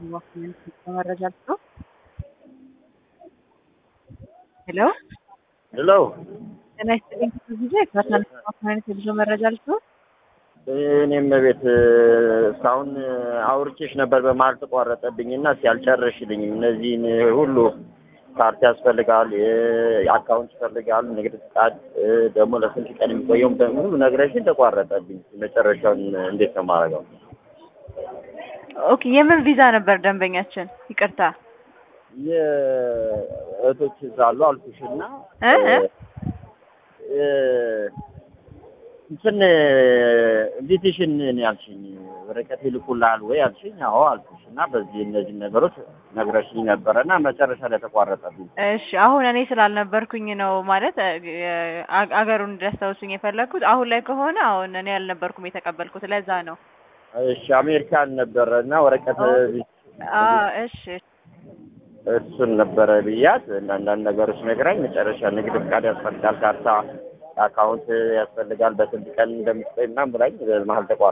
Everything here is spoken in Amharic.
document መረጃ አልኩ። ሄሎ ሄሎ እና ይስጥልኝ ጊዜ ከታን ዶክመንት ብዙ መረጃ አልኩ። እኔም ቤት እስካሁን አውርቼሽ ነበር በመሀል ተቋረጠብኝና ሲያልጨርሽልኝ እነዚህን ሁሉ ካርታ ያስፈልጋል፣ አካውንት ያስፈልጋል፣ ንግድ ፍቃድ ደግሞ ለስንት ቀን የሚቆየውን በሙሉ ነግረሽኝ ተቋረጠብኝ። መጨረሻውን እንዴት ነው የማደርገው? ኦኬ የምን ቪዛ ነበር ደንበኛችን? ይቅርታ የእህቶች ዛሉ አልኩሽና እንትን ኢንቪቴሽን ያልሽኝ ወረቀት ይልኩልሃል ወይ አልሽኝ። አዎ አልኩሽ እና በዚህ እነዚህ ነገሮች ነግረሽኝ ነበርና መጨረሻ ላይ ተቋረጠብኝ። እሺ አሁን እኔ ስላልነበርኩኝ ነው ማለት አገሩን እንድታስታውሱኝ የፈለኩት። አሁን ላይ ከሆነ አሁን እኔ ያልነበርኩም የተቀበልኩት ለዛ ነው። እሺ አሜሪካን ነበረና ወረቀት እሺ እሱን ነበረ ብያት አንዳንድ ነገሮች ነግራኝ መጨረሻ ንግድ ፍቃድ ያስፈልጋል፣ ካርታ አካውንት ያስፈልጋል፣ በስንት ቀን እንደምትቆይ ምናምን ብላኝ በመሀል ተቋረጠ።